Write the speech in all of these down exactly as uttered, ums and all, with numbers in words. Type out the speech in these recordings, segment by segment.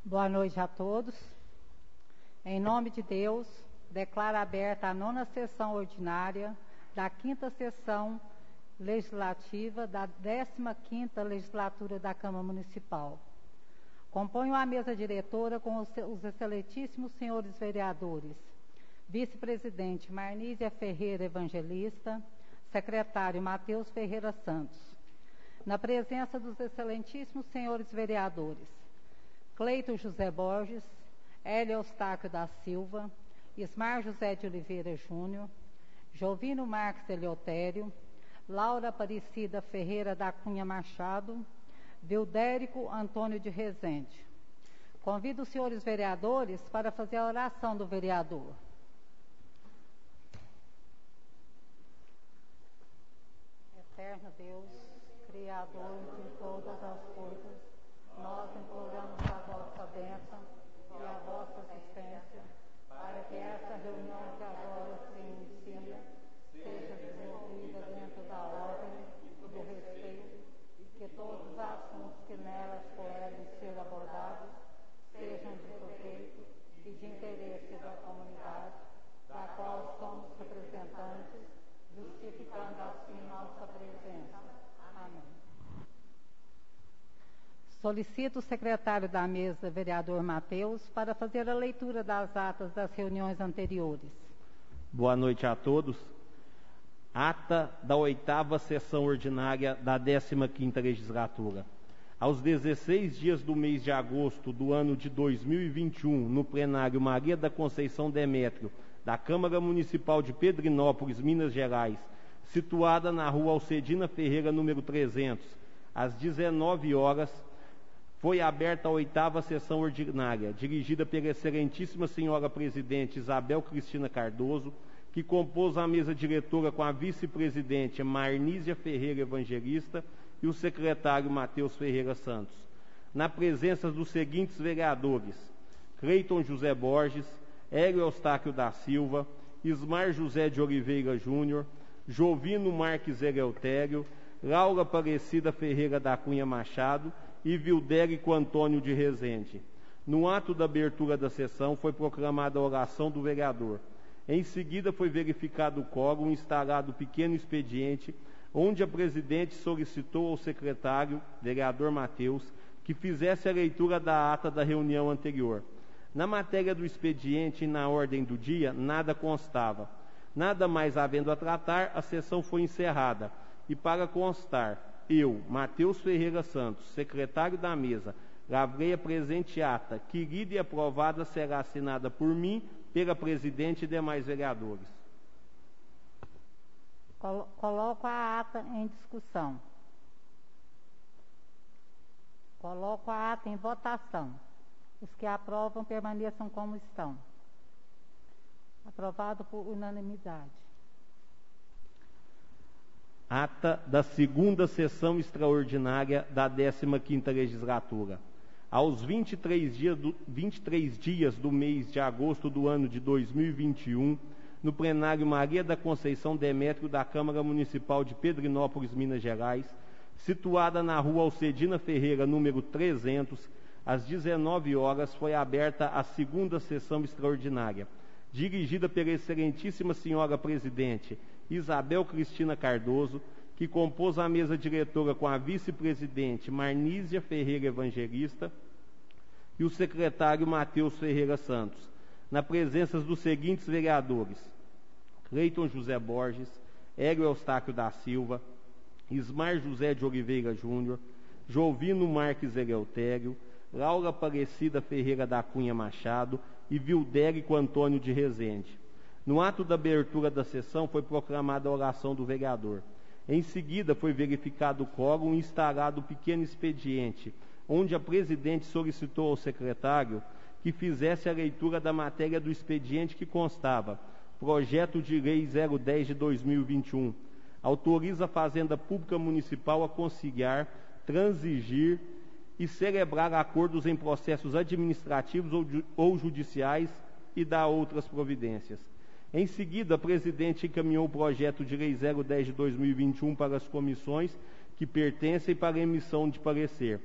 Boa noite a todos. Em nome de Deus, declaro aberta a nona sessão ordinária da quinta sessão legislativa da décima quinta legislatura da Câmara Municipal. Componho a mesa diretora com os, os excelentíssimos senhores vereadores, vice-presidente Marnísia Ferreira Evangelista, secretário Matheus Ferreira Santos. Na presença dos excelentíssimos senhores vereadores, Cleiton José Borges, Hélio Eustáquio da Silva, Ismar José de Oliveira Júnior, Jovino Marques Eleutério, Laura Aparecida Ferreira da Cunha Machado, Vildérico Antônio de Rezende. Convido os senhores vereadores para fazer a oração do vereador. Eterno Deus, Criador de todas as coisas, nós imploramos a vossa bênção e a vossa assistência para que essa reunião que agora se inicia seja desenvolvida dentro da ordem e do respeito e que todos os assuntos que nelas puderem ser abordados sejam de proveito e de interesse da comunidade, da qual somos representantes, justificando assim nossa presença. Amém. Solicito o secretário da mesa, vereador Matheus, para fazer a leitura das atas das reuniões anteriores. Boa noite a todos. Ata da oitava sessão ordinária da décima quinta legislatura. Aos dezesseis dias do mês de agosto do ano de dois mil e vinte e um, no plenário Maria da Conceição Demétrio, da Câmara Municipal de Pedrinópolis, Minas Gerais, situada na rua Alcedina Ferreira, número trezentos, às dezenove horas, foi aberta a oitava sessão ordinária, dirigida pela excelentíssima senhora presidente Isabel Cristina Cardoso, que compôs a mesa diretora com a vice-presidente Marnísia Ferreira Evangelista e o secretário Matheus Ferreira Santos. Na presença dos seguintes vereadores: Cleiton José Borges, Hélio Eustáquio da Silva, Ismar José de Oliveira Júnior, Jovino Marques Eleutério, Laura Aparecida Ferreira da Cunha Machado e Vildérico Antônio de Rezende. No ato da abertura da sessão foi proclamada a oração do vereador. Em seguida foi verificado o quórum e instalado o pequeno expediente, onde a presidente solicitou ao secretário, vereador Matheus, que fizesse a leitura da ata da reunião anterior. Na matéria do expediente e na ordem do dia, nada constava. Nada mais havendo a tratar, a sessão foi encerrada. E para constar, eu, Matheus Ferreira Santos, secretário da mesa, lavrei a presente ata, que lida e aprovada será assinada por mim, pela presidente e demais vereadores. Coloco a ata em discussão. Coloco a ata em votação. Os que aprovam permaneçam como estão. Aprovado por unanimidade. Ata da segunda sessão extraordinária da décima quinta legislatura. Aos vinte e três dias do, vinte e três dias do mês de agosto do ano de dois mil e vinte e um, no plenário Maria da Conceição Demétrio da Câmara Municipal de Pedrinópolis, Minas Gerais, situada na rua Alcedina Ferreira, número trezentos, às dezenove horas, foi aberta a segunda sessão extraordinária, dirigida pela excelentíssima senhora presidente Isabel Cristina Cardoso, que compôs a mesa diretora com a vice-presidente Marnísia Ferreira Evangelista e o secretário Matheus Ferreira Santos, na presença dos seguintes vereadores: Cleiton José Borges, Hélio Eustáquio da Silva, Ismar José de Oliveira Júnior, Jovino Marques Eleutério, Laura Aparecida Ferreira da Cunha Machado e Vildérico Antônio de Rezende. No ato da abertura da sessão foi proclamada a oração do vereador. Em seguida foi verificado o quórum e instalado o pequeno expediente, onde a presidente solicitou ao secretário que fizesse a leitura da matéria do expediente, que constava: Projeto de Lei zero dez de dois mil e vinte e um, autoriza a Fazenda Pública Municipal a conciliar, transigir e celebrar acordos em processos administrativos ou, ou judiciais e dar outras providências. Em seguida, a presidente encaminhou o projeto de Lei zero dez de dois mil e vinte e um para as comissões que pertencem para emissão de parecer.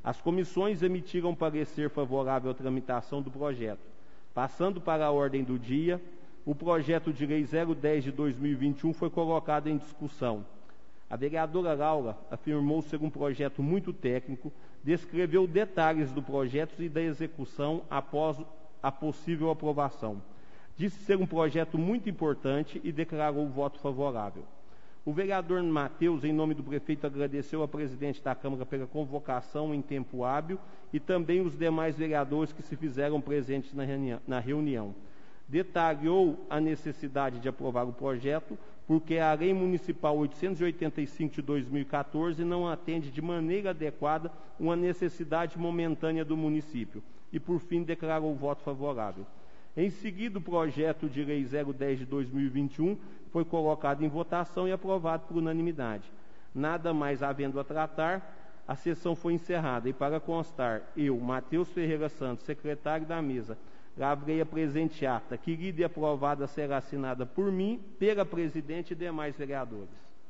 As comissões emitiram parecer favorável à tramitação do projeto. Passando para a ordem do dia, o projeto de lei zero dez de dois mil e vinte e um foi colocado em discussão. A vereadora Laura afirmou ser um projeto muito técnico, descreveu detalhes do projeto e da execução após a possível aprovação. Disse ser um projeto muito importante e declarou o voto favorável. O vereador Matheus, em nome do prefeito, agradeceu ao presidente da Câmara pela convocação em tempo hábil e também os demais vereadores que se fizeram presentes na reunião. Na reunião. Detalhou a necessidade de aprovar o projeto, porque a Lei Municipal oitocentos e oitenta e cinco de dois mil e quatorze não atende de maneira adequada uma necessidade momentânea do município e, por fim, declarou o voto favorável. Em seguida, o projeto de lei zero dez de dois mil e vinte e um foi colocado em votação e aprovado por unanimidade. Nada mais havendo a tratar, a sessão foi encerrada e, para constar, eu, Matheus Ferreira Santos, secretário da mesa, lavrei a presente ata, que lida e aprovada será assinada por mim, pela presidente e demais vereadores.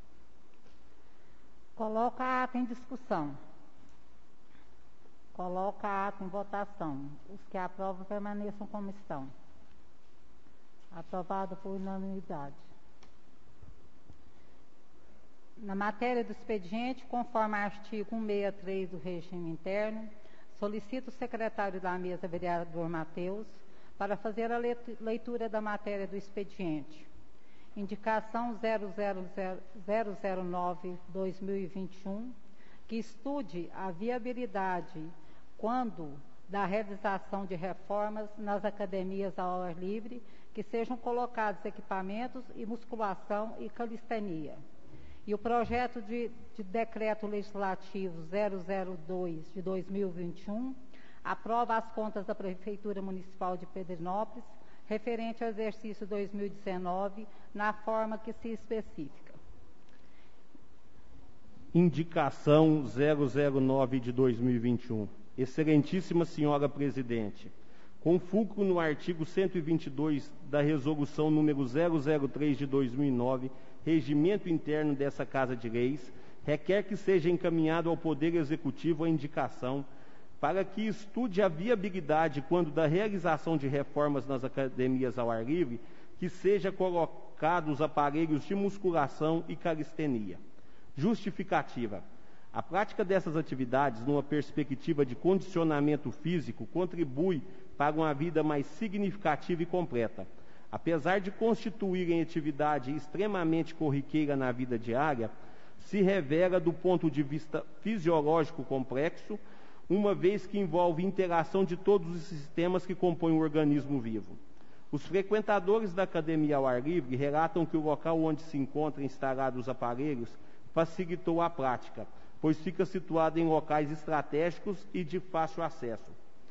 Coloca a ata em discussão. Coloca a ata em votação. Os que aprovam permaneçam como estão. Aprovado por unanimidade. Na matéria do expediente, conforme artigo cento e sessenta e três do regime interno, solicito o secretário da mesa, vereador Matheus, para fazer a leitura da matéria do expediente. Indicação zero zero zero nove barra dois mil e vinte e um, que estude a viabilidade, quando da realização de reformas nas academias ao ar livre, que sejam colocados equipamentos e musculação e calistenia. E o projeto de, de decreto legislativo zero zero dois de dois mil e vinte e um aprova as contas da Prefeitura Municipal de Pedrinópolis referente ao exercício dois mil e dezenove na forma que se especifica. Indicação zero zero nove de dois mil e vinte e um. Excelentíssima senhora presidente, com fulcro no artigo cento e vinte e dois da resolução número zero zero três de dois mil e nove, regimento interno dessa Casa de Leis, requer que seja encaminhado ao Poder Executivo a indicação para que estude a viabilidade, quando da realização de reformas nas academias ao ar livre, que seja colocados aparelhos de musculação e calistenia. Justificativa. A prática dessas atividades, numa perspectiva de condicionamento físico, contribui para uma vida mais significativa e completa. Apesar de constituírem atividade extremamente corriqueira na vida diária, se revela do ponto de vista fisiológico complexo, uma vez que envolve interação de todos os sistemas que compõem o organismo vivo. Os frequentadores da academia ao ar livre relatam que o local onde se encontram instalados os aparelhos facilitou a prática, pois fica situado em locais estratégicos e de fácil acesso.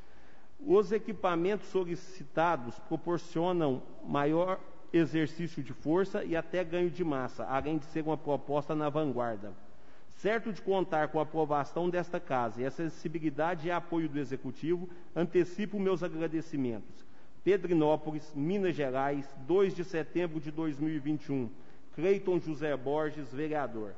Os equipamentos solicitados proporcionam maior exercício de força e até ganho de massa, além de ser uma proposta na vanguarda. Certo de contar com a aprovação desta Casa e a acessibilidade e apoio do Executivo, antecipo meus agradecimentos. Pedrinópolis, Minas Gerais, dois de setembro de dois mil e vinte e um. Cleiton José Borges, vereador.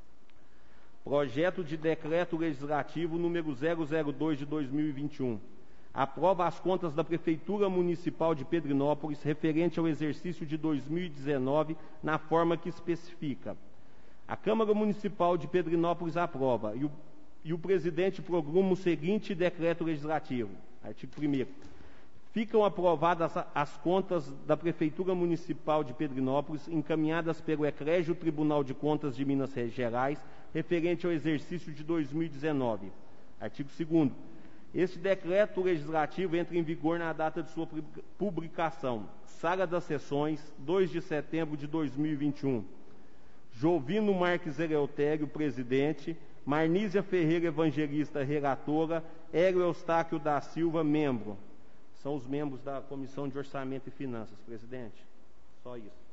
Projeto de Decreto Legislativo número zero zero dois de dois mil e vinte e um. Aprova as contas da Prefeitura Municipal de Pedrinópolis referente ao exercício de dois mil e dezenove na forma que especifica. A Câmara Municipal de Pedrinópolis aprova e o, e o presidente programa o seguinte decreto legislativo. Artigo primeiro. Ficam aprovadas as contas da Prefeitura Municipal de Pedrinópolis encaminhadas pelo Eclégio Tribunal de Contas de Minas Gerais referente ao exercício de dois mil e dezenove. Artigo segundo. Este decreto legislativo entra em vigor na data de sua publicação. Sala das Sessões, dois de setembro de dois mil e vinte e um. Jovino Marques Eleutério, presidente. Marnísia Ferreira Evangelista, relatora. Hélio Eustáquio da Silva, membro. São os membros da Comissão de Orçamento e Finanças, presidente. Só isso.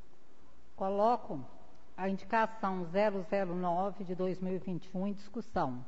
Coloco a indicação zero zero nove de dois mil e vinte e um em discussão.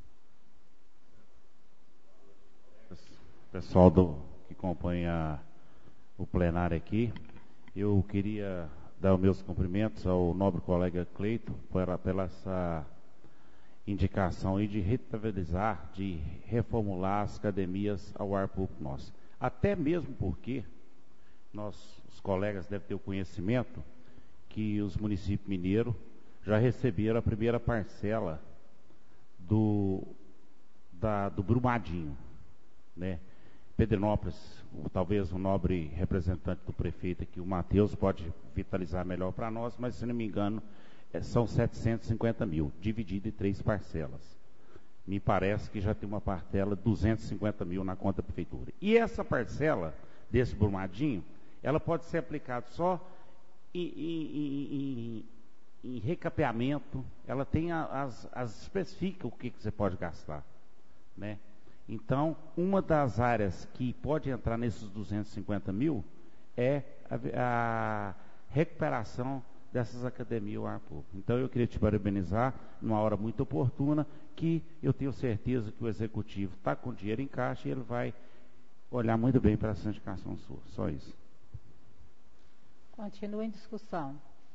Pessoal do, que acompanha o plenário aqui, eu queria dar os meus cumprimentos ao nobre colega Cleiton pela, pela essa indicação aí de revitalizar, de reformular as academias ao ar público nosso. Até mesmo porque nós, os colegas devem ter o conhecimento que os municípios mineiros já receberam a primeira parcela do, da, do Brumadinho, né? Pedrinópolis, talvez o nobre representante do prefeito aqui, o Matheus, pode vitalizar melhor para nós, mas se não me engano, é, são setecentos e cinquenta mil, dividido em três parcelas. Me parece que já tem uma parcela de duzentos e cinquenta mil na conta da prefeitura. E essa parcela desse Brumadinho, ela pode ser aplicada só em, em, em, em recapeamento, ela tem as, as especifica o que, que você pode gastar, né? Então, uma das áreas que pode entrar nesses duzentos e cinquenta mil é a, a recuperação dessas academias ao ar público. Então, eu queria te parabenizar numa hora muito oportuna, que eu tenho certeza que o executivo está com dinheiro em caixa e ele vai olhar muito bem para essa indicação sua. Só isso. Continua em discussão.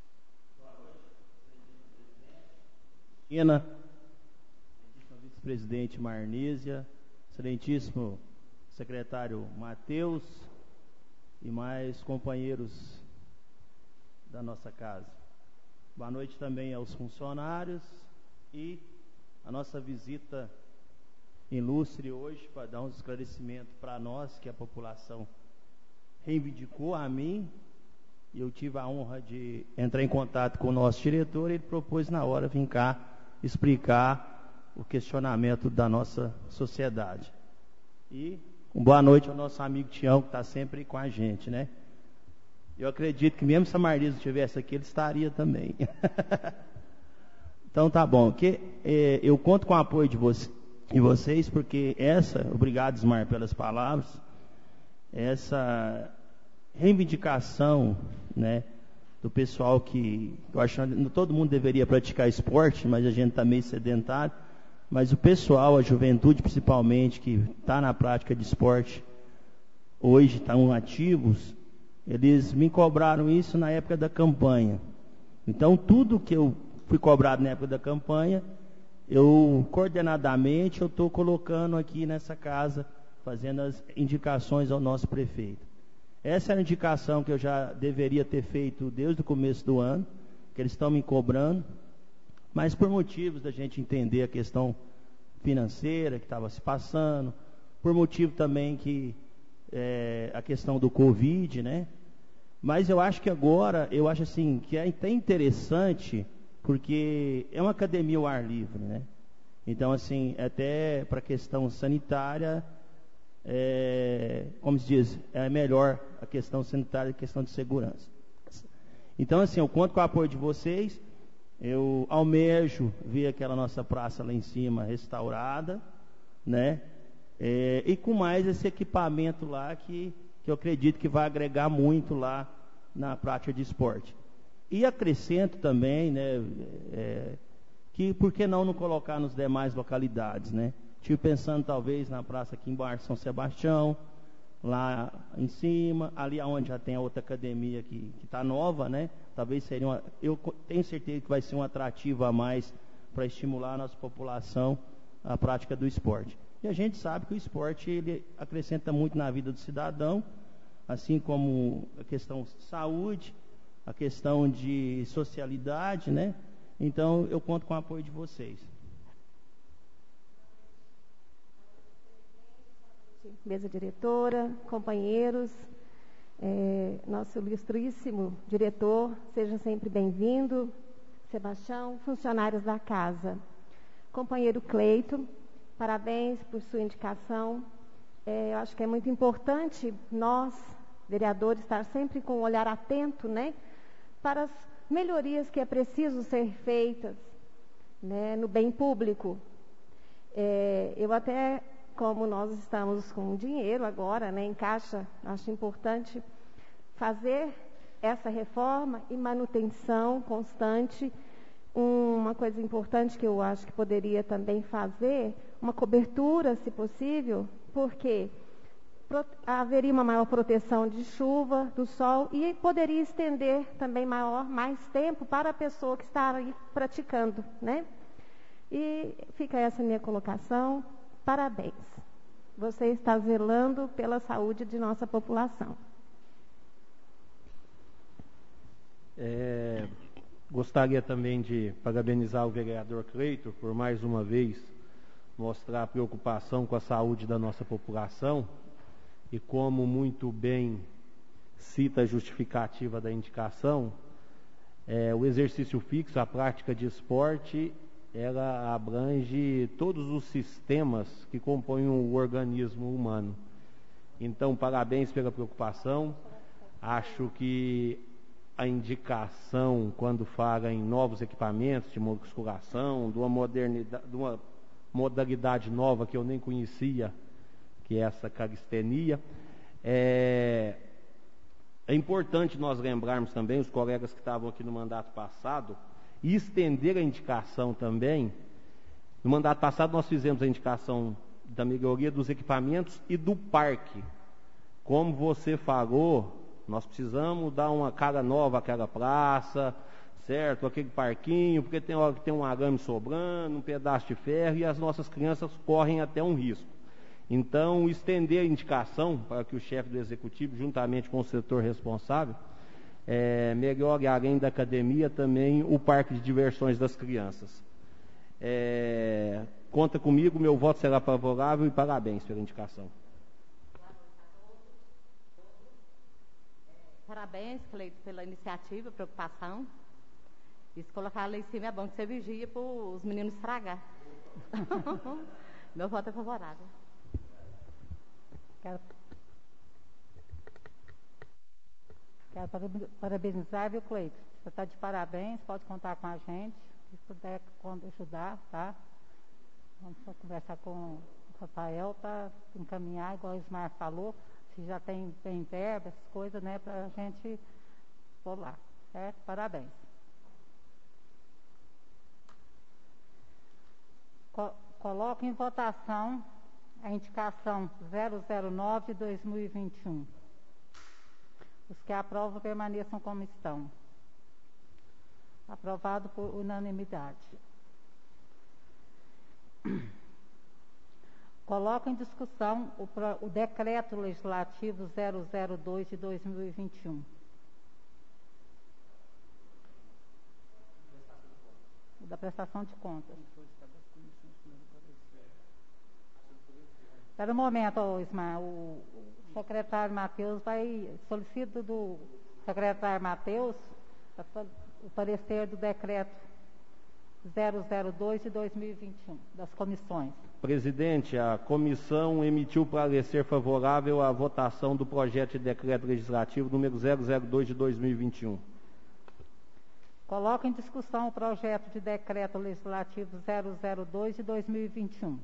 Ina, vice-presidente Marnísia, excelentíssimo secretário Matheus e mais companheiros da nossa casa. Boa noite também aos funcionários e a nossa visita ilustre hoje para dar um esclarecimento para nós que a população reivindicou a mim, e eu tive a honra de entrar em contato com o nosso diretor e ele propôs na hora vir cá explicar o questionamento da nossa sociedade. E um boa noite ao nosso amigo Tião, que está sempre com a gente, né? Eu acredito que mesmo se a Marlise estivesse aqui, ele estaria também. Então tá bom, que, eh, eu conto com o apoio de, você, de vocês, porque essa, obrigado Ismar pelas palavras, essa reivindicação, né, do pessoal que, eu acho que todo mundo deveria praticar esporte, mas a gente está meio sedentário, mas o pessoal, a juventude principalmente, que está na prática de esporte, hoje estão ativos, eles me cobraram isso na época da campanha. Então, tudo que eu fui cobrado na época da campanha, eu, coordenadamente, eu estou colocando aqui nessa casa, fazendo as indicações ao nosso prefeito. Essa é a indicação que eu já deveria ter feito desde o começo do ano, que eles estão me cobrando, mas por motivos da gente entender a questão financeira que estava se passando, por motivo também que é, a questão do Covid, né? Mas eu acho que agora, eu acho assim, que é até interessante, porque é uma academia ao ar livre, né? Então, assim, até para a questão sanitária, é, como se diz, é melhor a questão sanitária e a questão de segurança. Então, assim, eu conto com o apoio de vocês. Eu almejo ver aquela nossa praça lá em cima restaurada, né? É, e com mais esse equipamento lá que, que eu acredito que vai agregar muito lá na prática de esporte. E acrescento também, né, é, que por que não não colocar nos demais localidades, né? Estive pensando talvez na praça aqui embaixo, São Sebastião, lá em cima, ali onde já tem a outra academia que está nova, né? Talvez seria uma, eu tenho certeza que vai ser um atrativo a mais para estimular a nossa população à prática do esporte. E a gente sabe que o esporte ele acrescenta muito na vida do cidadão, assim como a questão de saúde, a questão de socialidade, né? Então eu conto com o apoio de vocês. Mesa diretora, companheiros, é, nosso ilustríssimo diretor, seja sempre bem-vindo, Sebastião, funcionários da casa. Companheiro Cleito, parabéns por sua indicação. É, eu acho que é muito importante nós, vereadores, estar sempre com um olhar atento, né, para as melhorias que é preciso ser feitas, né, no bem público. É, eu até... Como nós estamos com dinheiro agora, né, em caixa, acho importante fazer essa reforma e manutenção constante. Uma coisa importante que eu acho que poderia também fazer, uma cobertura, se possível, porque haveria uma maior proteção de chuva, do sol, e poderia estender também maior, mais tempo para a pessoa que está aí praticando, né? E fica essa minha colocação. Parabéns. Você está zelando pela saúde de nossa população. É, gostaria também de parabenizar o vereador Cleiton por mais uma vez mostrar a preocupação com a saúde da nossa população e, como muito bem cita a justificativa da indicação, é, o exercício fixo, a prática de esporte, ela abrange todos os sistemas que compõem o organismo humano. Então, parabéns pela preocupação. Acho que a indicação, quando fala em novos equipamentos de musculação, de uma modernidade, de uma modalidade nova que eu nem conhecia, que é essa calistenia, é, é importante nós lembrarmos também, os colegas que estavam aqui no mandato passado, e estender a indicação também. No mandato passado nós fizemos a indicação da melhoria dos equipamentos e do parque. Como você falou, nós precisamos dar uma cara nova àquela praça, certo? Aquele parquinho, porque tem hora que tem um arame sobrando, um pedaço de ferro, e as nossas crianças correm até um risco. Então, estender a indicação para que o chefe do executivo, juntamente com o setor responsável, é, melhore, além da academia, também o parque de diversões das crianças. É, conta comigo, meu voto será favorável e parabéns pela indicação. Parabéns, Cleiton, pela iniciativa, preocupação. E se colocar lá em cima é bom que você vigia para os meninos estragar. Meu voto é favorável. Quero, quero parabenizar, viu, Cleiton? Você está de parabéns, pode contar com a gente. Se puder ajudar, tá? Vamos só conversar com o Rafael para encaminhar, igual o Ismar falou. Se já tem, tem verba, essas coisas, né, para a gente pôr lá, certo? Parabéns. Co coloco em votação a indicação zero zero nove barra dois mil e vinte e um. Os que aprovam permaneçam como estão. Aprovado por unanimidade. Coloco em discussão o, pro, o decreto legislativo zero zero dois de dois mil e vinte e um. O da prestação de contas. Espera um momento, oh, Ismael. O, o secretário Matheus vai solicito do secretário Matheus o parecer do decreto zero zero dois de dois mil e vinte e um, das comissões. Presidente, a comissão emitiu parecer favorável à votação do projeto de decreto legislativo número zero zero dois de dois mil e vinte e um. Coloco em discussão o projeto de decreto legislativo zero zero dois de dois mil e vinte e um.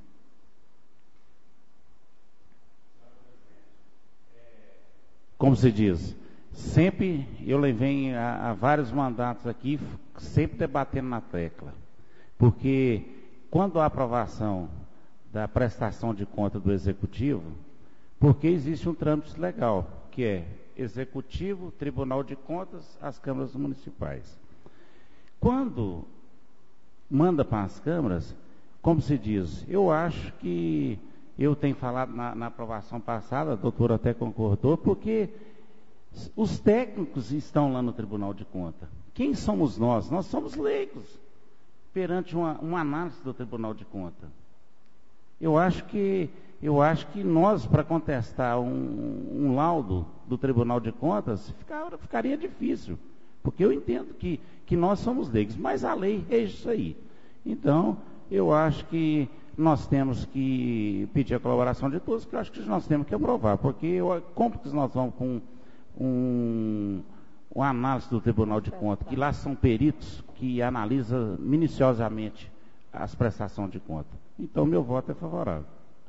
Como se diz, sempre eu levei a, a vários mandatos aqui, sempre debatendo na tecla. Porque quando há aprovação da prestação de conta do Executivo, porque existe um trâmite legal, que é Executivo, Tribunal de Contas, as câmaras municipais. Quando manda para as câmaras, como se diz, eu acho que, eu tenho falado na, na aprovação passada, a doutora até concordou, porque os técnicos estão lá no Tribunal de Contas. Quem somos nós? Nós somos leigos perante uma, uma análise do Tribunal de Contas. Eu acho que, eu acho que nós, para contestar um, um laudo do Tribunal de Contas, ficar, ficaria difícil, porque eu entendo que, que nós somos leigos, mas a lei é isso aí. Então, eu acho que nós temos que pedir a colaboração de todos, que eu acho que nós temos que aprovar, porque eu, como que nós vamos com um, uma análise do Tribunal de Contas, que lá são peritos que analisam minuciosamente as prestações de conta. Então, meu voto é favorável.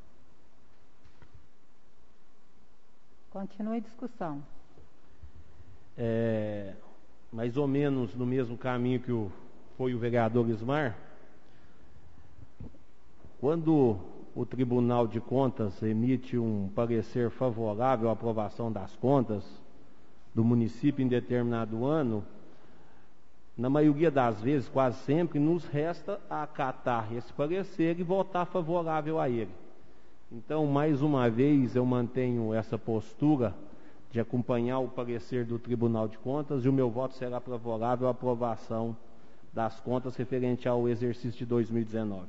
Continua em discussão. É, mais ou menos no mesmo caminho que o, foi o vereador Ismar, quando o Tribunal de Contas emite um parecer favorável à aprovação das contas do município em determinado ano, Na maioria das vezes, quase sempre, nos resta acatar esse parecer e votar favorável a ele. Então, mais uma vez, eu mantenho essa postura de acompanhar o parecer do Tribunal de Contas e o meu voto será favorável à aprovação das contas referente ao exercício de dois mil e dezenove.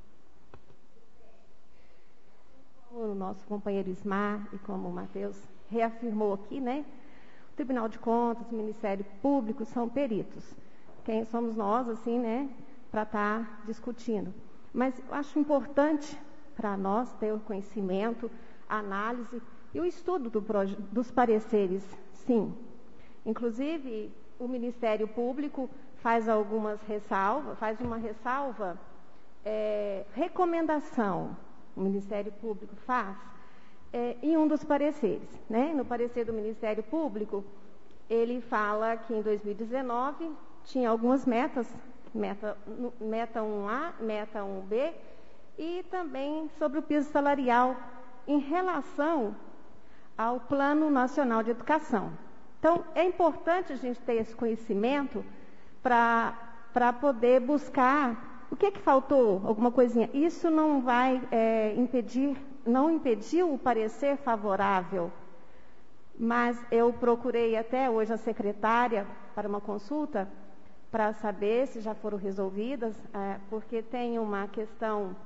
O nosso companheiro Ismar, e como o Matheus reafirmou aqui, né? O Tribunal de Contas, o Ministério Público são peritos. Quem somos nós, assim, né, para estar discutindo. Mas eu acho importante para nós ter o conhecimento, a análise e o estudo do dos pareceres, sim. Inclusive, o Ministério Público faz algumas ressalvas, faz uma ressalva, é, recomendação, o Ministério Público faz, é, em um dos pareceres, né? No parecer do Ministério Público, ele fala que em dois mil e dezenove tinha algumas metas, meta, meta um A, meta um B, e também sobre o piso salarial em relação ao Plano Nacional de Educação. Então, é importante a gente ter esse conhecimento para para poder buscar o que é que faltou, alguma coisinha. Isso não vai é, impedir, não impediu o parecer favorável, mas eu procurei até hoje a secretária para uma consulta para saber se já foram resolvidas, é, porque tem uma questão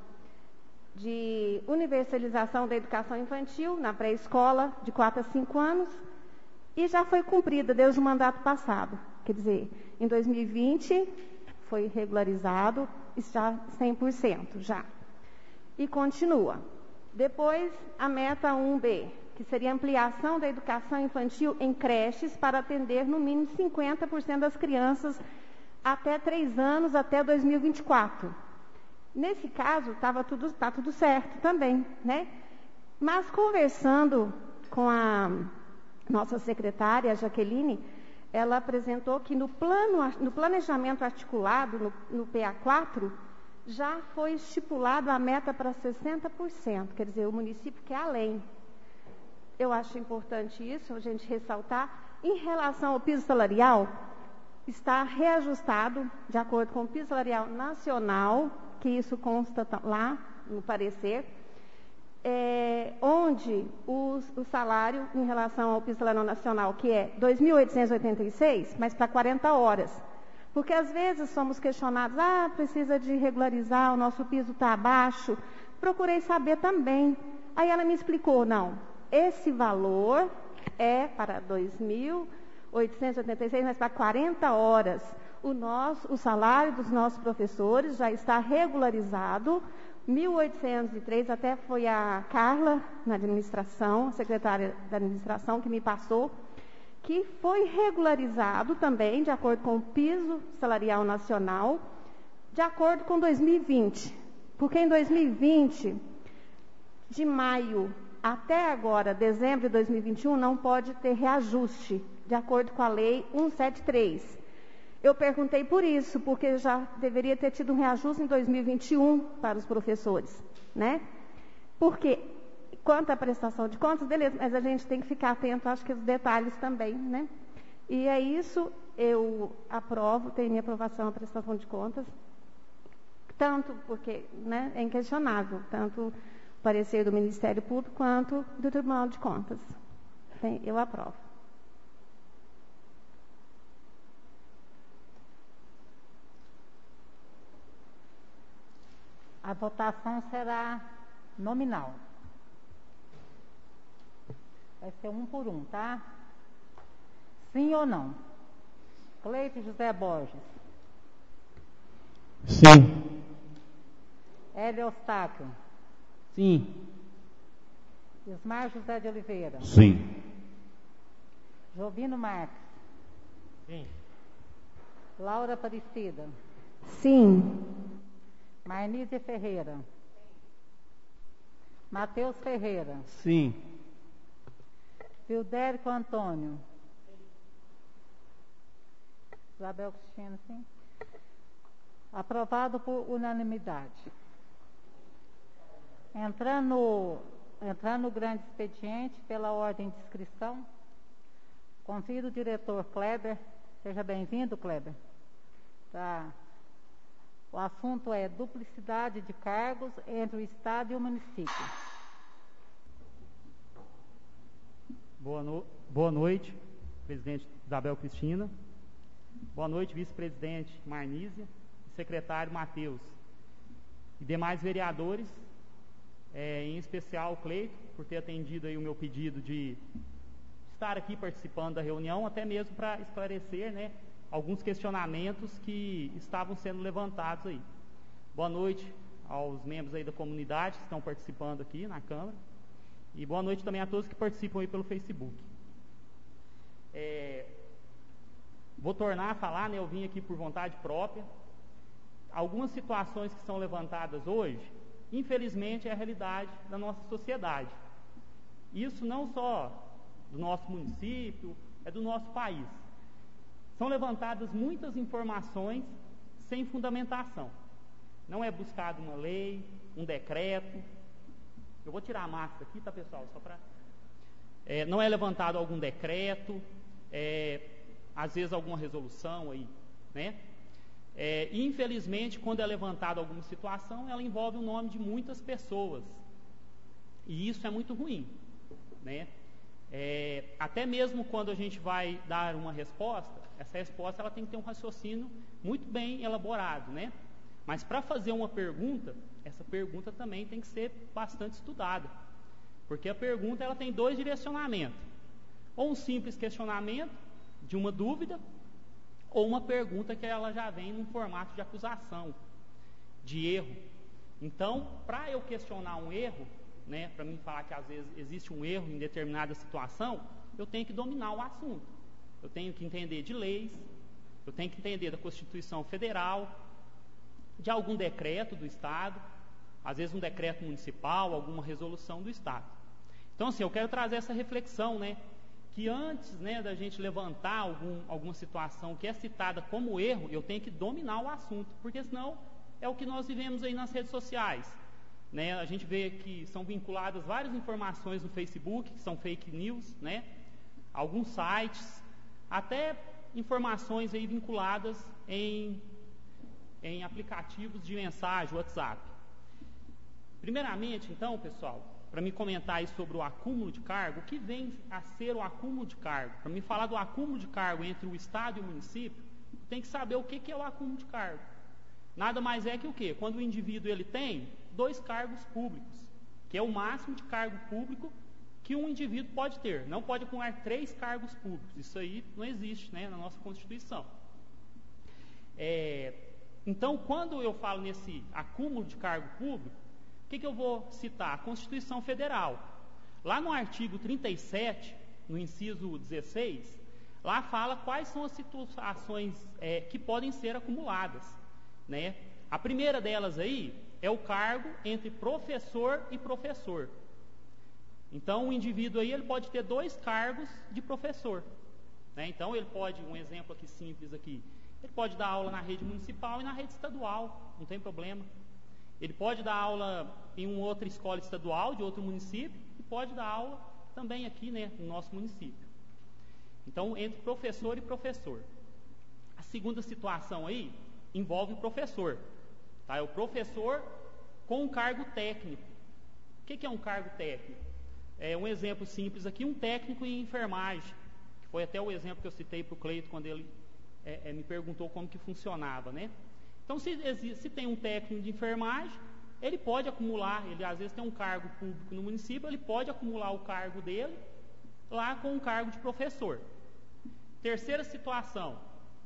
de universalização da educação infantil na pré-escola, de quatro a cinco anos, e já foi cumprida desde o mandato passado. Quer dizer, em dois mil e vinte foi regularizado, está cem por cento já. E continua. Depois, a meta um B, que seria a ampliação da educação infantil em creches para atender no mínimo cinquenta por cento das crianças até três anos, até dois mil e vinte e quatro. Nesse caso, estava tudo, tá tudo certo também, né? Mas conversando com a nossa secretária, a Jaqueline, ela apresentou que no, plano, no planejamento articulado, no, no P A quatro, já foi estipulado a meta para sessenta por cento, quer dizer, o município quer além. Eu acho importante isso, a gente ressaltar. Em relação ao piso salarial, está reajustado de acordo com o piso salarial nacional, que isso consta lá no parecer, é, onde os, o salário em relação ao piso salarial nacional, que é dois mil oitocentos e oitenta e seis, mas para quarenta horas. Porque às vezes somos questionados, ah, precisa de regularizar, o nosso piso está abaixo. Procurei saber também. Aí ela me explicou, não, esse valor é para dois mil oitocentos e oitenta e seis, mas para quarenta horas. O, nosso, o salário dos nossos professores já está regularizado, mil oitocentos e três, até foi a Carla, na administração, a secretária da administração, que me passou, que foi regularizado também, de acordo com o piso salarial nacional, de acordo com dois mil e vinte. Porque em dois mil e vinte, de maio até agora, dezembro de dois mil e vinte e um, não pode ter reajuste, de acordo com a lei cento e setenta e três. Eu perguntei por isso, porque já deveria ter tido um reajuste em dois mil e vinte e um para os professores, né? Porque, quanto à prestação de contas, beleza, mas a gente tem que ficar atento, acho que os detalhes também, né? E é isso, eu aprovo, tenho minha aprovação a prestação de contas, tanto porque, né, é inquestionável, tanto o parecer do Ministério Público quanto do Tribunal de Contas. Eu aprovo. A votação será nominal. Vai ser um por um, tá? Sim ou não? Cleito José Borges. Sim. Hélio Eustáquio. Sim. Ismar José de Oliveira. Sim. Jovino Marques. Sim. Laura Aparecida. Sim. Marnísia Ferreira. Matheus Ferreira. Sim. Vildérico Antônio. Isabel Cristina, sim. Aprovado por unanimidade. Entrando no, entrando no grande expediente, pela ordem de inscrição, convido o diretor Kleber. Seja bem-vindo, Kleber. Tá. O assunto é duplicidade de cargos entre o Estado e o município. Boa, no... Boa noite, presidente Isabel Cristina. Boa noite, vice-presidente Marnísia e secretário Matheus. E demais vereadores, é, em especial o Cleito, por ter atendido aí o meu pedido de estar aqui participando da reunião, até mesmo para esclarecer, né, alguns questionamentos que estavam sendo levantados aí. Boa noite aos membros aí da comunidade que estão participando aqui na Câmara. E boa noite também a todos que participam aí pelo Facebook. É, vou tornar a falar, né, eu vim aqui por vontade própria. Algumas situações que são levantadas hoje, infelizmente, é a realidade da nossa sociedade. Isso não só do nosso município, é do nosso país. São levantadas muitas informações sem fundamentação. Não é buscado uma lei, um decreto. Eu vou tirar a máscara aqui, tá, pessoal? Só para... É, não é levantado algum decreto, é, às vezes alguma resolução aí, né? É, infelizmente, quando é levantada alguma situação, ela envolve o nome de muitas pessoas. E isso é muito ruim, né? É, até mesmo quando a gente vai dar uma resposta, essa resposta ela tem que ter um raciocínio muito bem elaborado, né? Mas para fazer uma pergunta, essa pergunta também tem que ser bastante estudada. Porque a pergunta ela tem dois direcionamentos. Ou um simples questionamento de uma dúvida, ou uma pergunta que ela já vem num formato de acusação, de erro. Então, para eu questionar um erro, né, para mim falar que às vezes existe um erro em determinada situação, eu tenho que dominar o assunto. Eu tenho que entender de leis, eu tenho que entender da Constituição Federal, de algum decreto do Estado, às vezes um decreto municipal, alguma resolução do Estado. Então, assim, eu quero trazer essa reflexão, né, que antes, né, da gente levantar algum, alguma situação que é citada como erro, eu tenho que dominar o assunto, porque senão é o que nós vivemos aí nas redes sociais. Né? A gente vê que são vinculadas várias informações no Facebook, que são fake news, né? Alguns sites, até informações aí vinculadas em, em aplicativos de mensagem, WhatsApp. Primeiramente, então, pessoal, para me comentar aí sobre o acúmulo de cargo, o que vem a ser o acúmulo de cargo? Para me falar do acúmulo de cargo entre o Estado e o município, tem que saber o que, que é o acúmulo de cargo. Nada mais é que o quê? Quando o indivíduo ele tem dois cargos públicos, que é o máximo de cargo público que um indivíduo pode ter. Não pode acumular três cargos públicos. Isso aí não existe, né, na nossa Constituição. É, então, quando eu falo nesse acúmulo de cargo público, o que, que eu vou citar? A Constituição Federal. Lá no artigo trinta e sete, no inciso dezesseis, lá fala quais são as situações é, que podem ser acumuladas, né? A primeira delas aí é o cargo entre professor e professor. Então, o indivíduo aí ele pode ter dois cargos de professor, né? Então, ele pode, um exemplo aqui simples aqui, ele pode dar aula na rede municipal e na rede estadual, não tem problema. Ele pode dar aula em uma outra escola estadual de outro município e pode dar aula também aqui, né, no nosso município. Então, entre professor e professor. A segunda situação aí envolve o professor. Tá? É o professor com um cargo técnico. O que, que é um cargo técnico? É um exemplo simples aqui, um técnico em enfermagem, que foi até o exemplo que eu citei para o Cleito quando ele é, é, me perguntou como que funcionava, né? Então, se, se tem um técnico de enfermagem, ele pode acumular, ele às vezes tem um cargo público no município, ele pode acumular o cargo dele lá com um cargo de professor. Terceira situação,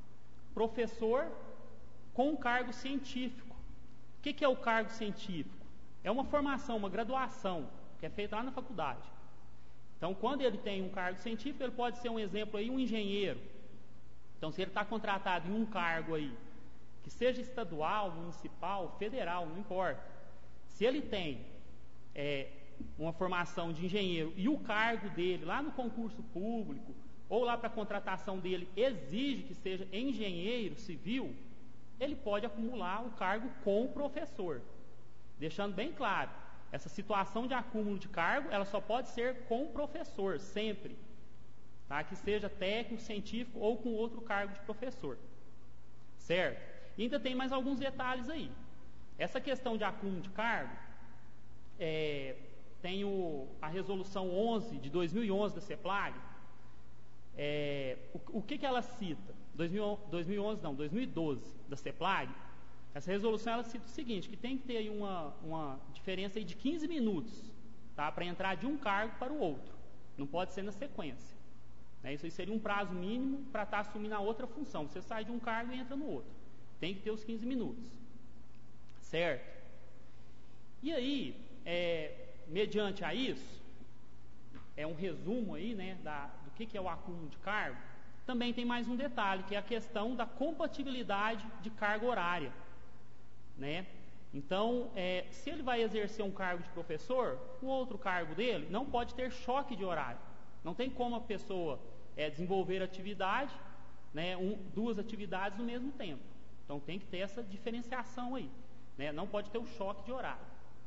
professor com um cargo científico. O que, que é o cargo científico? É uma formação, uma graduação, que é feita lá na faculdade. Então, quando ele tem um cargo científico, ele pode ser um exemplo aí, um engenheiro. Então, se ele está contratado em um cargo aí, que seja estadual, municipal, federal, não importa. Se ele tem é, uma formação de engenheiro e o cargo dele lá no concurso público, ou lá para a contratação dele exige que seja engenheiro civil, ele pode acumular o cargo com o professor. Deixando bem claro, essa situação de acúmulo de cargo, ela só pode ser com o professor, sempre. Tá? Que seja técnico, científico ou com outro cargo de professor. Certo? E ainda tem mais alguns detalhes aí. Essa questão de acúmulo de cargo, é, tem o, a resolução onze de dois mil e onze da CEPLAG. É, o, o que, que ela cita? dois mil, dois mil e onze não, dois mil e doze da CEPLAG. Essa resolução ela cita o seguinte, que tem que ter aí uma, uma diferença aí de quinze minutos, tá, para entrar de um cargo para o outro. Não pode ser na sequência. Né? Isso aí seria um prazo mínimo para estar assumindo a outra função. Você sai de um cargo e entra no outro. Tem que ter os quinze minutos. Certo? E aí, é, mediante a isso, é um resumo aí, né, da, do que, que é o acúmulo de cargo. Também tem mais um detalhe, que é a questão da compatibilidade de carga horária. Né? Então, é, se ele vai exercer um cargo de professor, o outro cargo dele não pode ter choque de horário. Não tem como a pessoa é, desenvolver atividade, né, um, duas atividades no mesmo tempo. Então tem que ter essa diferenciação aí. Né? Não pode ter o choque de horário.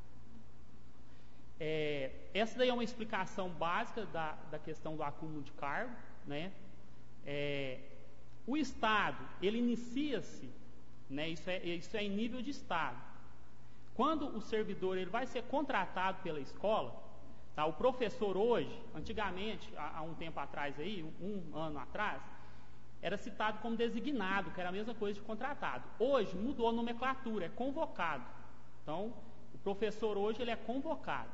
É, essa daí é uma explicação básica da, da questão do acúmulo de cargo. Né? É, o Estado, ele inicia-se, né, isso, é, isso é em nível de Estado. Quando o servidor ele vai ser contratado pela escola, tá, o professor hoje, antigamente, há, há um tempo atrás, aí, um, um ano atrás, era citado como designado, que era a mesma coisa de contratado. Hoje mudou a nomenclatura, é convocado. Então, o professor hoje ele é convocado.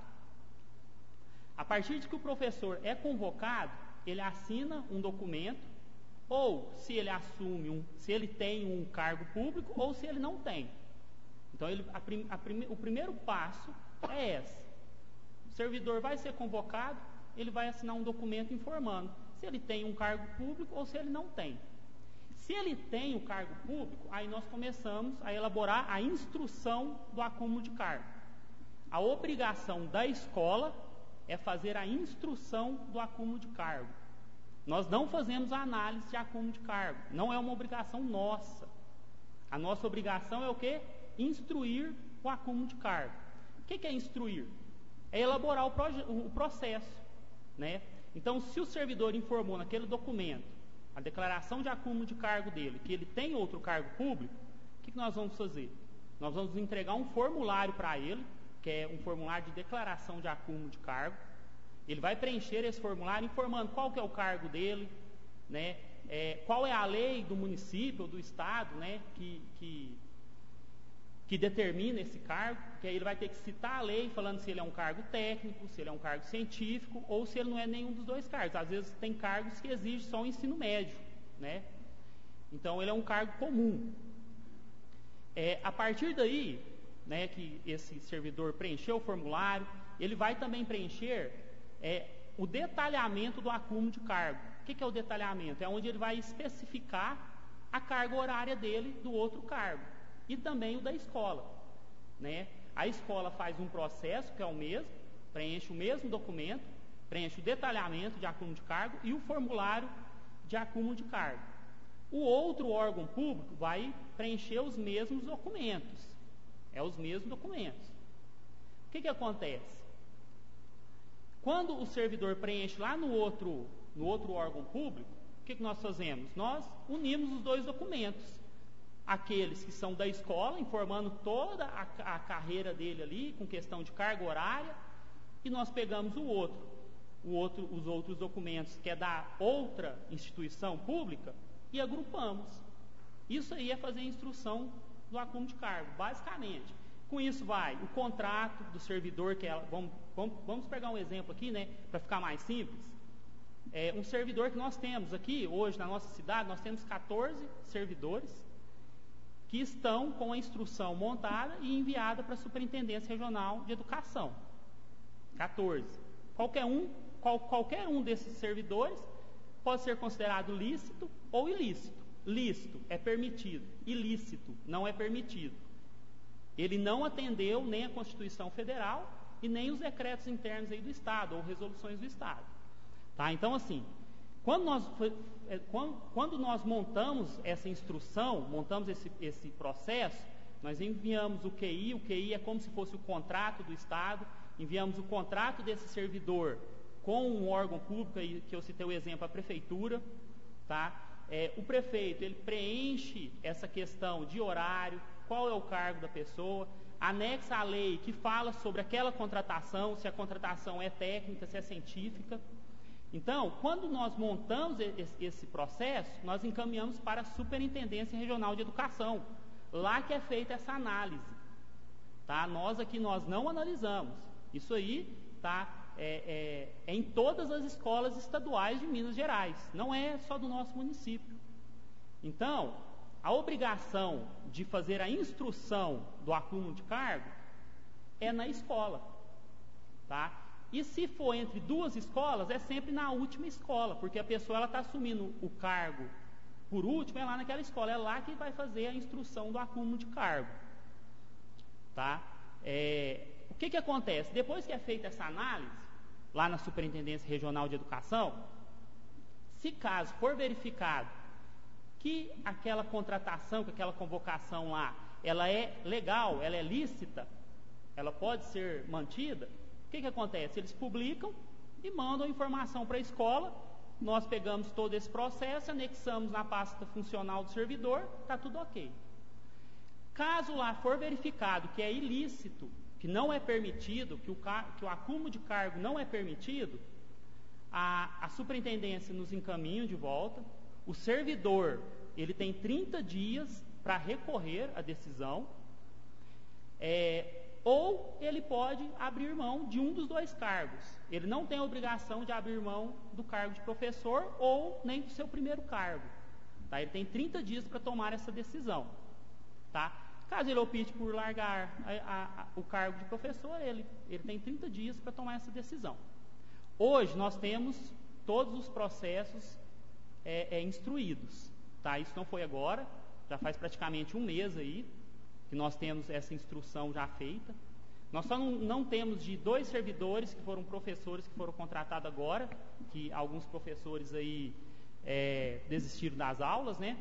A partir de que o professor é convocado, ele assina um documento, ou se ele assume um, se ele tem um cargo público, ou se ele não tem. Então, ele, a prim, a prim, o primeiro passo é esse. O servidor vai ser convocado, ele vai assinar um documento informando se ele tem um cargo público ou se ele não tem. Se ele tem o cargo público, aí nós começamos a elaborar a instrução do acúmulo de cargo. A obrigação da escola é fazer a instrução do acúmulo de cargo. Nós não fazemos a análise de acúmulo de cargo. Não é uma obrigação nossa. A nossa obrigação é o quê? Instruir o acúmulo de cargo. O que é instruir? É elaborar o, proje- o processo. Né? Então, se o servidor informou naquele documento, a declaração de acúmulo de cargo dele, que ele tem outro cargo público, o que, que nós vamos fazer? Nós vamos entregar um formulário para ele, que é um formulário de declaração de acúmulo de cargo. Ele vai preencher esse formulário informando qual que é o cargo dele, né? É, qual é a lei do município ou do estado, né, que, que, que determina esse cargo, que aí ele vai ter que citar a lei falando se ele é um cargo técnico, se ele é um cargo científico ou se ele não é nenhum dos dois cargos. Às vezes tem cargos que exigem só o ensino médio, né? Então ele é um cargo comum. É, a partir daí, né, que esse servidor preencheu o formulário, ele vai também preencher é, o detalhamento do acúmulo de cargo. O que, que é o detalhamento? É onde ele vai especificar a carga horária dele do outro cargo e também o da escola. Né? A escola faz um processo que é o mesmo, preenche o mesmo documento, preenche o detalhamento de acúmulo de cargo e o formulário de acúmulo de cargo. O outro órgão público vai preencher os mesmos documentos. É os mesmos documentos. O que, que acontece? Quando o servidor preenche lá no outro, no outro órgão público, o que, que nós fazemos? Nós unimos os dois documentos. Aqueles que são da escola, informando toda a, a carreira dele ali, com questão de carga horária, e nós pegamos o outro, o outro, os outros documentos que é da outra instituição pública, e agrupamos. Isso aí é fazer a instrução do acúmulo de cargo, basicamente. Com isso vai o contrato do servidor, que é, vamos, vamos, vamos pegar um exemplo aqui, né, para ficar mais simples. É um servidor que nós temos aqui, hoje na nossa cidade, nós temos quatorze servidores que estão com a instrução montada e enviada para a Superintendência Regional de Educação. quatorze. Qualquer um, qual, qualquer um desses servidores pode ser considerado lícito ou ilícito. Lícito é permitido, ilícito não é permitido. Ele não atendeu nem a Constituição Federal e nem os decretos internos aí do Estado ou resoluções do Estado. Tá? Então, assim, quando nós, quando, quando nós montamos essa instrução, montamos esse, esse processo, nós enviamos o Q I, o Q I é como se fosse o contrato do Estado, enviamos o contrato desse servidor com um órgão público, aí, que eu citei o exemplo, a Prefeitura, tá? é, o prefeito ele preenche essa questão de horário, qual é o cargo da pessoa, anexa a lei que fala sobre aquela contratação, se a contratação é técnica, se é científica. Então, quando nós montamos esse processo, nós encaminhamos para a Superintendência Regional de Educação, lá que é feita essa análise. Tá? Nós aqui nós não analisamos. Isso aí tá, é, é, é em todas as escolas estaduais de Minas Gerais, não é só do nosso município. Então, a obrigação de fazer a instrução do acúmulo de cargo é na escola. Tá? E se for entre duas escolas, é sempre na última escola, porque a pessoa está assumindo o cargo por último, é lá naquela escola, é lá que vai fazer a instrução do acúmulo de cargo. Tá? É, o que, que acontece? Depois que é feita essa análise, lá na Superintendência Regional de Educação, se caso for verificado que aquela contratação, que aquela convocação lá, ela é legal, ela é lícita, ela pode ser mantida, o que, que acontece? Eles publicam e mandam informação para a escola, nós pegamos todo esse processo, anexamos na pasta funcional do servidor, está tudo ok. Caso lá for verificado que é ilícito, que não é permitido, que o, que o acúmulo de cargo não é permitido, a, a superintendência nos encaminha de volta, o servidor ele tem trinta dias para recorrer à decisão, é, ou ele pode abrir mão de um dos dois cargos. Ele não tem a obrigação de abrir mão do cargo de professor ou nem do seu primeiro cargo. Tá? Ele tem trinta dias para tomar essa decisão. Tá? Caso ele opte por largar a, a, a, o cargo de professor, ele, ele tem trinta dias para tomar essa decisão. Hoje nós temos todos os processos é, é, instruídos. Tá? Isso não foi agora, já faz praticamente um mês aí que nós temos essa instrução já feita. Nós só não, não temos de dois servidores que foram professores que foram contratados agora, que alguns professores aí é, desistiram das aulas, né?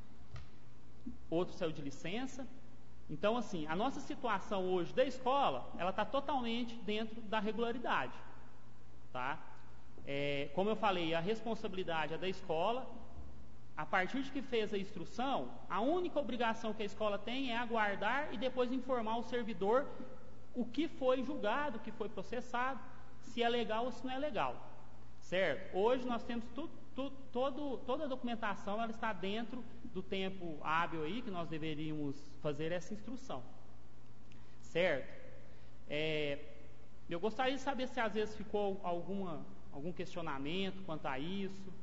Outro saiu de licença. Então, assim, a nossa situação hoje da escola, ela está totalmente dentro da regularidade. Tá? É, como eu falei, a responsabilidade é da escola. A partir de que fez a instrução, a única obrigação que a escola tem é aguardar e depois informar o servidor o que foi julgado, o que foi processado, se é legal ou se não é legal. Certo? Hoje nós temos tudo, tudo, todo, toda a documentação, ela está dentro do tempo hábil aí que nós deveríamos fazer essa instrução. Certo? É, eu gostaria de saber se às vezes ficou alguma, algum questionamento quanto a isso.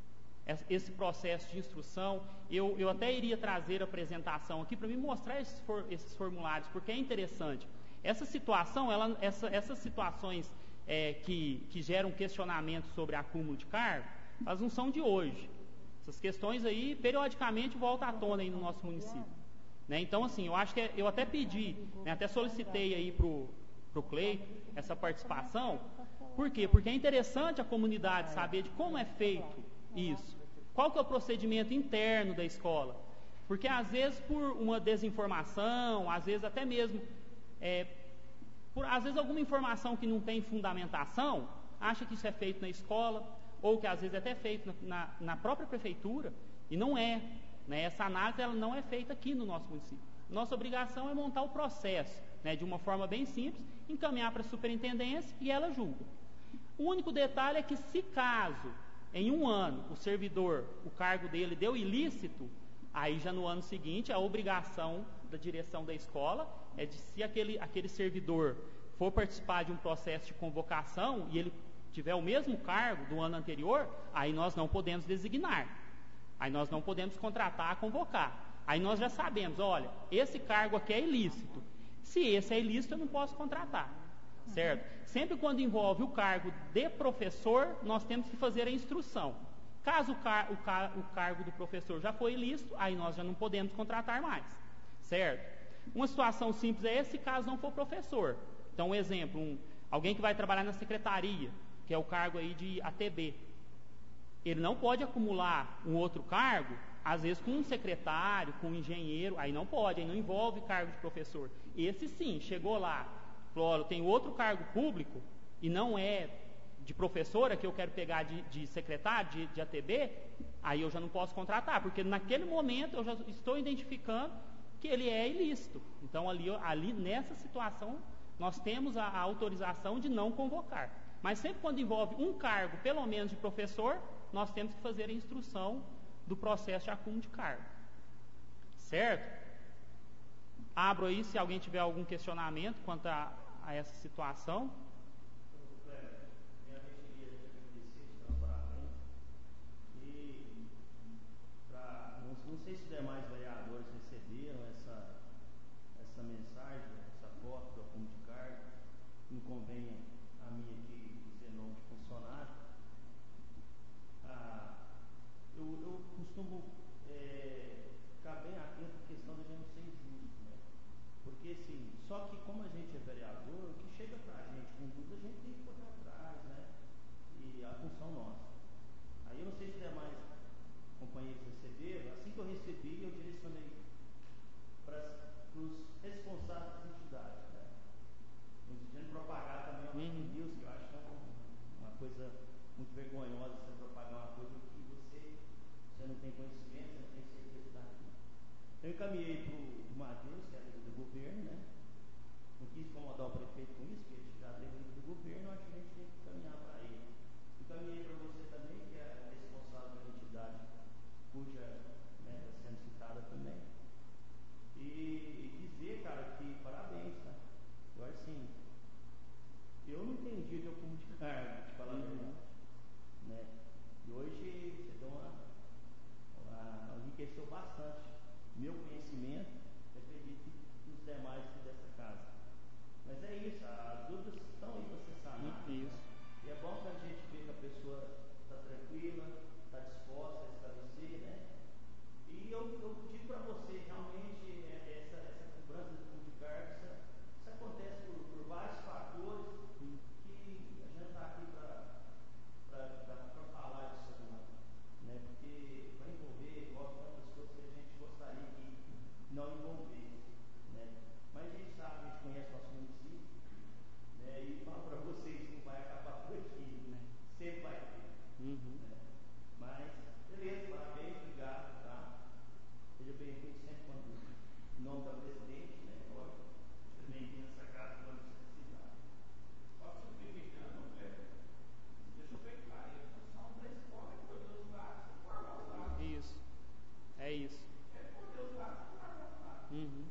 Esse processo de instrução, eu, eu até iria trazer a apresentação aqui para me mostrar esses, for, esses formulários, porque é interessante. Essa situação, ela, essa, essas situações é, que, que geram questionamento sobre acúmulo de cargo, elas não são de hoje. Essas questões aí, periodicamente, voltam à tona aí no nosso município. Né? Então, assim, eu acho que é, eu até pedi, né, até solicitei aí para o Cleito essa participação. Por quê? Porque é interessante a comunidade saber de como é feito isso. Qual que é o procedimento interno da escola? Porque às vezes por uma desinformação, às vezes até mesmo, é, por às vezes alguma informação que não tem fundamentação, acha que isso é feito na escola, ou que às vezes é até feito na, na própria prefeitura, e não é. Né? Essa análise ela não é feita aqui no nosso município. Nossa obrigação é montar o processo, né, de uma forma bem simples, encaminhar para a superintendência e ela julga. O único detalhe é que se caso em um ano o servidor, o cargo dele deu ilícito, aí já no ano seguinte a obrigação da direção da escola é de, se aquele, aquele servidor for participar de um processo de convocação e ele tiver o mesmo cargo do ano anterior, aí nós não podemos designar, aí nós não podemos contratar, convocar. Aí nós já sabemos, olha, esse cargo aqui é ilícito, se esse é ilícito eu não posso contratar. Certo? Sempre quando envolve o cargo de professor, nós temos que fazer a instrução. Caso o, car o, car o cargo do professor já foi ilícito, aí nós já não podemos contratar mais. Certo? Uma situação simples é esse, caso não for professor. Então, um exemplo, um, alguém que vai trabalhar na secretaria, que é o cargo aí de A T B. Ele não pode acumular um outro cargo, às vezes com um secretário, com um engenheiro, aí não pode, aí não envolve cargo de professor. Esse sim, chegou lá, falou, olha, tem outro cargo público e não é de professora, que eu quero pegar de, de secretário, de, de A T B, aí eu já não posso contratar, porque naquele momento eu já estou identificando que ele é ilícito. Então, ali, ali nessa situação, nós temos a, a autorização de não convocar. Mas sempre quando envolve um cargo, pelo menos de professor, nós temos que fazer a instrução do processo de acúmulo de cargo. Certo? Abro aí se alguém tiver algum questionamento quanto a, a essa situação. Não sei se demais vereadores receberam essa, essa mensagem, essa foto do acúmulo de cargo. Não convém a mim aqui dizer nome de funcionário. Ah, eu, eu costumo é, ficar bem atento à questão da gente não ser injusto, né? Porque assim, só que como a gente é vereador, o que chega para a gente com dúvida, a gente tem que correr atrás, né? E a função nossa. Aí eu não sei se demais companheiros receberam. Assim que eu recebi, eu direcionei para os responsáveis das entidades, né? Não dizendo propagar também uma fake news, que eu acho que é uma, uma coisa muito vergonhosa você propagar uma coisa que você, você não tem conhecimento, você não tem certeza daquilo. Então eu encaminhei para o Matheus, que é líder do governo, né? Não quis incomodar o prefeito com isso, porque ele já é líder do governo, acho que a gente tem que caminhar para ele. Encaminhei para você também, que é responsável pela entidade, cuja está, né, sendo citada também. E, e dizer, cara, que parabéns, tá? Eu acho assim, eu não entendi de acúmulo de cargo, de falar a verdade, né? E hoje você deu uma, uma, enriqueceu bastante meu conhecimento, eu acredito que os demais dessa casa. Mas é isso, as dúvidas estão aí para ser sanadas. Isso. E é bom que a gente vê que a pessoa está tranquila, está disposta a esclarecer, né? E eu, eu digo para você, realmente, essa, essa cobrança de acúmulo de cargo, isso, isso acontece por, por vários fatores que a gente está aqui para falar disso, né? Porque vai envolver, envolve tantas coisas que a gente gostaria que não envolvesse, né? Mas a gente sabe, a gente conhece nosso município, né? E falo para vocês que não vai acabar por aqui, né? Sempre vai ter. Uhum. Né? Mas, beleza, parabéns, obrigado, tá? Seja bem-vindo sempre quando, em nome da presidente, né? Seja bem-vindo a essa casa quando você precisar. Posso perguntar, não, Pedro? Deixa eu ver claro, a função da escola é poder os dados, formar os dados. Isso. É isso. É poder os dados, formar os dados. Uhum.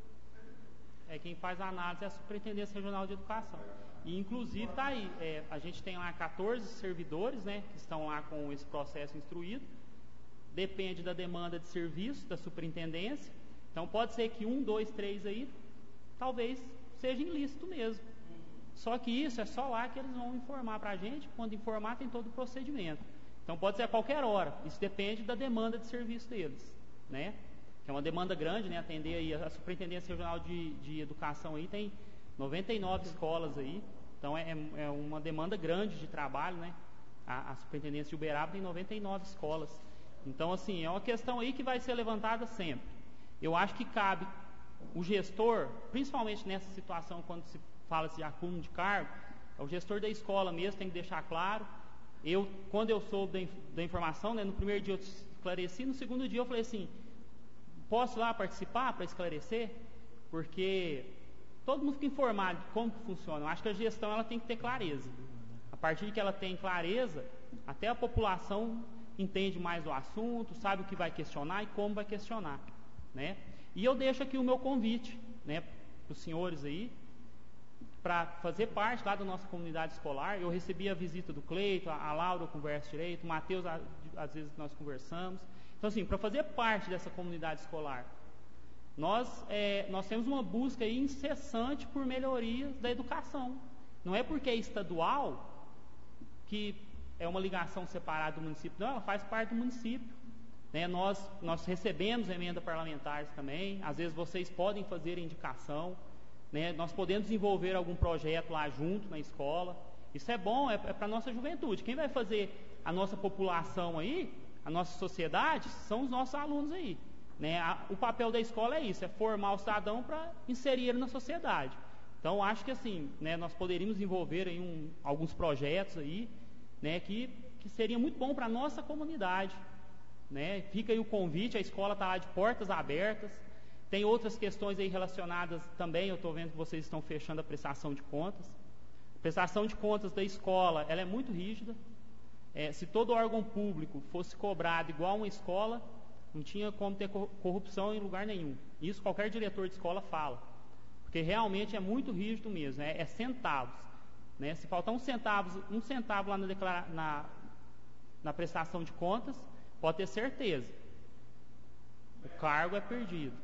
É quem faz a análise é a Superintendência Regional de Educação. E inclusive está aí, é, a gente tem lá quatorze servidores, né, que estão lá com esse processo instruído. Depende da demanda de serviço da superintendência. Então pode ser que um, dois, três aí, talvez seja ilícito mesmo. Só que isso é só lá que eles vão informar para a gente. Quando informar, tem todo o procedimento. Então pode ser a qualquer hora. Isso depende da demanda de serviço deles, né? Que é uma demanda grande, né? Atender aí a Superintendência Regional de, de Educação aí tem noventa e nove escolas aí. Então é, é uma demanda grande de trabalho, né? A, a Superintendência de Uberaba tem noventa e nove escolas. Então, assim, é uma questão aí que vai ser levantada sempre. Eu acho que cabe o gestor, principalmente nessa situação, quando se fala de acúmulo de cargo, é o gestor da escola mesmo, tem que deixar claro. Eu, quando eu soube da, da informação, né, no primeiro dia eu esclareci, no segundo dia eu falei assim, posso lá participar para esclarecer? Porque todo mundo fica informado de como que funciona. Eu acho que a gestão ela tem que ter clareza. A partir de que ela tem clareza, até a população entende mais o assunto, sabe o que vai questionar e como vai questionar, né? E eu deixo aqui o meu convite, né, para os senhores aí, para fazer parte lá da nossa comunidade escolar. Eu recebi a visita do Cleito, a, a Laura eu converso direito, o Matheus, a, às vezes nós conversamos. Então, assim, para fazer parte dessa comunidade escolar, nós, é, nós temos uma busca aí incessante por melhorias da educação. Não é porque é estadual que é uma ligação separada do município, não, ela faz parte do município, né? Nós, nós recebemos emenda parlamentares também, às vezes vocês podem fazer indicação, né? Nós podemos desenvolver algum projeto lá junto na escola, isso é bom, é, é para a nossa juventude. Quem vai fazer a nossa população aí, a nossa sociedade, são os nossos alunos aí, né? A, o papel da escola é isso, é formar o cidadão para inserir ele na sociedade. Então, acho que assim, né, nós poderíamos envolver aí um, alguns projetos aí, né, que, que seria muito bom para a nossa comunidade. Né? Fica aí o convite, a escola está lá de portas abertas. Tem outras questões aí relacionadas também, eu estou vendo que vocês estão fechando a prestação de contas. A prestação de contas da escola, ela é muito rígida. É, se todo órgão público fosse cobrado igual uma escola, não tinha como ter corrupção em lugar nenhum. Isso qualquer diretor de escola fala. Porque realmente é muito rígido mesmo, é, é centavos. Né? Se faltar um centavo, um centavo lá na, declara, na, na prestação de contas, pode ter certeza. O cargo é perdido.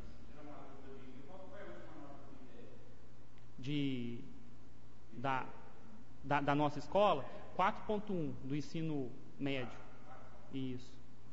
De, da, da, da nossa escola, quatro ponto um do ensino médio. Isso.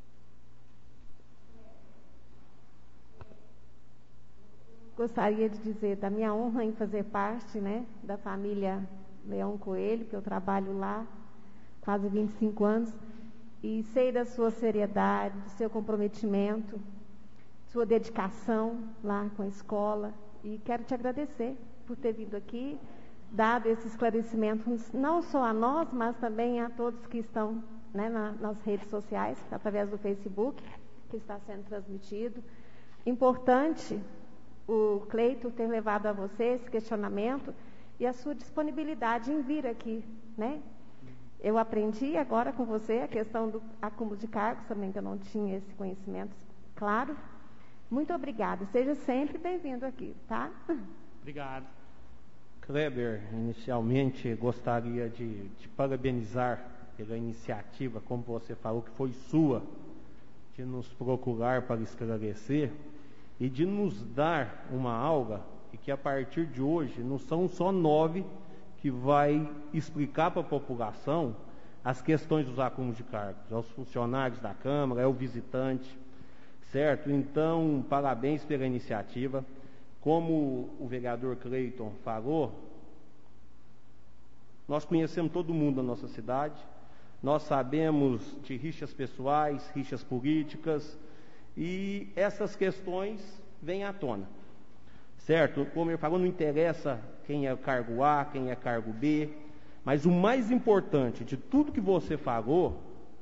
Gostaria de dizer da minha honra em fazer parte, né, da família Leão Coelho, que eu trabalho lá quase vinte e cinco anos, e sei da sua seriedade, do seu comprometimento, sua dedicação lá com a escola, e quero te agradecer por ter vindo aqui, dado esse esclarecimento, não só a nós, mas também a todos que estão, né, na, nas redes sociais, através do Facebook, que está sendo transmitido. Importante o Cleiton ter levado a você esse questionamento e a sua disponibilidade em vir aqui, né? Eu aprendi agora com você a questão do acúmulo de cargos, também que eu não tinha esse conhecimento, claro. Muito obrigada, seja sempre bem-vindo aqui, tá? Obrigado. Kleber, inicialmente gostaria de te parabenizar pela iniciativa, como você falou, que foi sua, de nos procurar para esclarecer e de nos dar uma aula, e que a partir de hoje não são só nove que vai explicar para a população as questões dos acúmulos de cargos, aos funcionários da Câmara, é o visitante, certo? Então, parabéns pela iniciativa. Como o vereador Cleiton falou, nós conhecemos todo mundo da nossa cidade, nós sabemos de rixas pessoais, rixas políticas, e essas questões vêm à tona, certo? Como ele falou, não interessa quem é cargo A, quem é cargo B, mas o mais importante de tudo que você falou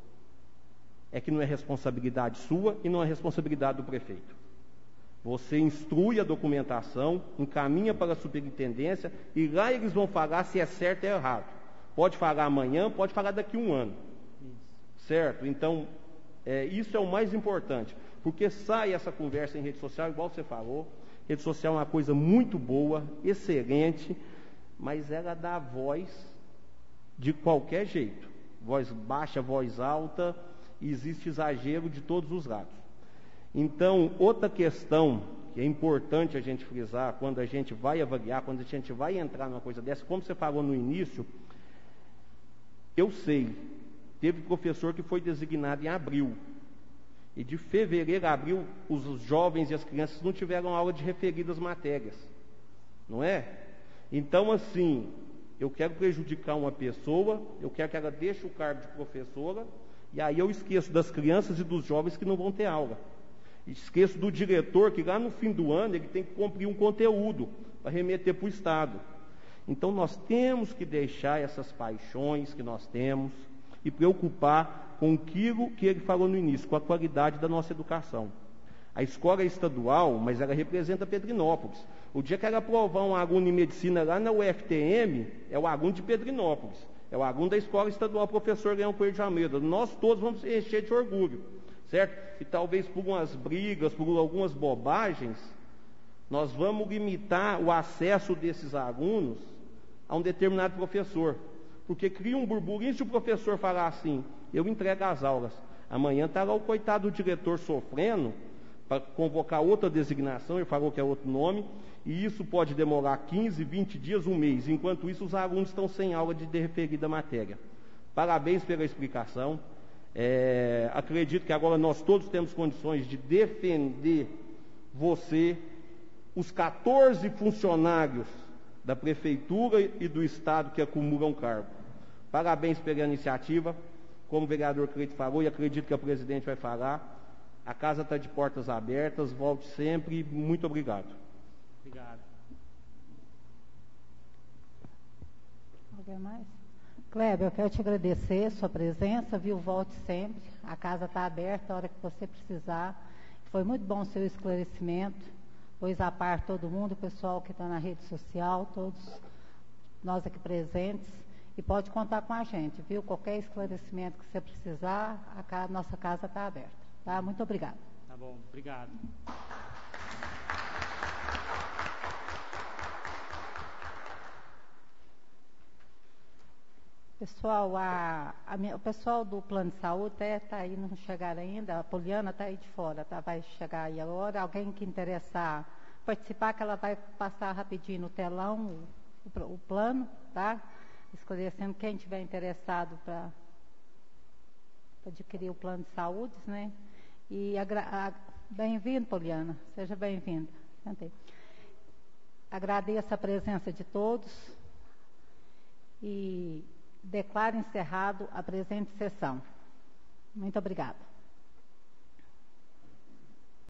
é que não é responsabilidade sua e não é responsabilidade do prefeito. Você instrui a documentação, encaminha para a superintendência e lá eles vão falar se é certo ou errado. Pode falar amanhã, pode falar daqui a um ano. Isso. Certo? Então, é, isso é o mais importante. Porque sai essa conversa em rede social, igual você falou. Rede social é uma coisa muito boa, excelente, mas ela dá voz de qualquer jeito. Voz baixa, voz alta, existe exagero de todos os lados. Então, outra questão que é importante a gente frisar quando a gente vai avaliar, quando a gente vai entrar numa coisa dessa, como você falou no início, eu sei, teve professor que foi designado em abril, e de fevereiro a abril, os jovens e as crianças não tiveram aula de referidas matérias, não é? Então, assim, eu quero prejudicar uma pessoa, eu quero que ela deixe o cargo de professora, e aí eu esqueço das crianças e dos jovens que não vão ter aula. Esqueço do diretor que lá no fim do ano ele tem que cumprir um conteúdo para remeter para o Estado. Então nós temos que deixar essas paixões que nós temos e preocupar com aquilo que ele falou no início, com a qualidade da nossa educação. A escola é estadual, mas ela representa Pedrinópolis. O dia que ela aprovar um aluno em medicina lá na U F T M, é o aluno de Pedrinópolis, é o aluno da escola estadual Professor Leão Coelho de Almeida. Nós todos vamos encher de orgulho, certo? E talvez por umas brigas, por algumas bobagens, nós vamos limitar o acesso desses alunos a um determinado professor, porque cria um burburinho se o professor falar assim, eu entrego as aulas, amanhã está lá o coitado do diretor sofrendo para convocar outra designação, ele falou que é outro nome, e isso pode demorar quinze, vinte dias, um mês, enquanto isso os alunos estão sem aula de referida matéria. Parabéns pela explicação. É, acredito que agora nós todos temos condições de defender você, os quatorze funcionários da Prefeitura e do Estado que acumulam cargo. Parabéns pela iniciativa, como o vereador Cleiton falou, e acredito que a presidente vai falar, a casa está de portas abertas, volte sempre, muito obrigado. Obrigado. Quer mais? Kleber, eu quero te agradecer a sua presença, viu? Volte sempre. A casa está aberta a hora que você precisar. Foi muito bom o seu esclarecimento. Pois a par todo mundo, o pessoal que está na rede social, todos nós aqui presentes. E pode contar com a gente, viu? Qualquer esclarecimento que você precisar, a casa, nossa casa está aberta. Tá? Muito obrigada. Tá bom, obrigado. Pessoal, a, a minha, o pessoal do plano de saúde está aí, não chegaram ainda. A Poliana está aí de fora, tá? Vai chegar aí agora. Alguém que interessar participar, que ela vai passar rapidinho no telão o, o, o plano, tá? Esclarecendo quem tiver interessado para adquirir o plano de saúde, né? E bem-vindo, Poliana, seja bem-vinda. Agradeço a presença de todos e declaro encerrado a presente sessão. Muito obrigada.